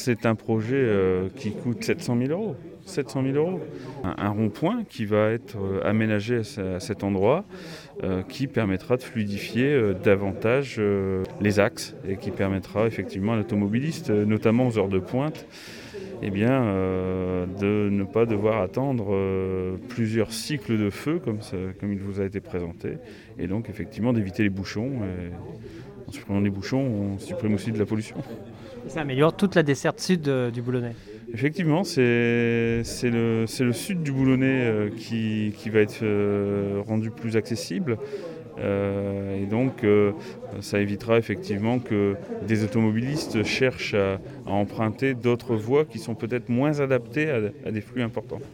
c'est un projet qui coûte 700 000 euros. 700 000 euros. Un rond-point qui va être aménagé à cet endroit, qui permettra de fluidifier davantage les axes et qui permettra effectivement à l'automobiliste, notamment aux heures de pointe, de ne pas devoir attendre plusieurs cycles de feu comme il vous a été présenté, et donc effectivement d'éviter les bouchons. Et en supprimant les bouchons, on supprime aussi de la pollution. Ça améliore toute la desserte sud du Boulonnais. Effectivement, c'est le sud du Boulonnais qui va être rendu plus accessible. Et donc, ça évitera effectivement que des automobilistes cherchent à emprunter d'autres voies qui sont peut-être moins adaptées à des flux importants.